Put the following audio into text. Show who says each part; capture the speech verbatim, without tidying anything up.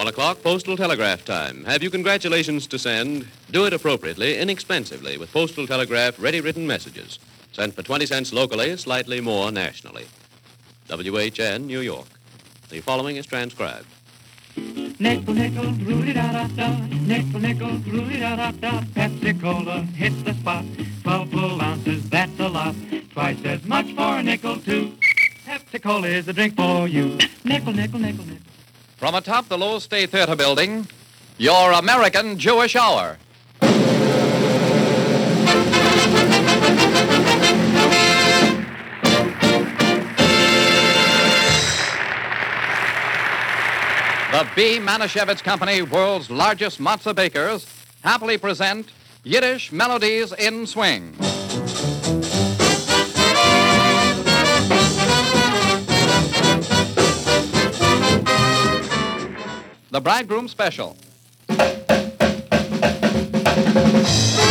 Speaker 1: One o'clock, postal telegraph time. Have you congratulations to send? Do it appropriately, inexpensively, with Postal Telegraph ready-written messages. Sent for twenty cents locally, slightly more nationally. W H N, New York. The following is transcribed.
Speaker 2: Nickel, nickel, roo-dee-da-da-da. Nickel, nickel, roo-dee-da-da-da. Pepsi-Cola hits the spot. Twelve full ounces, that's a lot. Twice as much for a nickel, too. Pepsi-Cola is the drink for you. Nickel, nickel, nickel, nickel.
Speaker 3: From atop the Low State Theater building, your American Jewish Hour. The B. Manischewitz Company, world's largest matzah bakers, happily present Yiddish Melodies in Swing. The Bridegroom Special.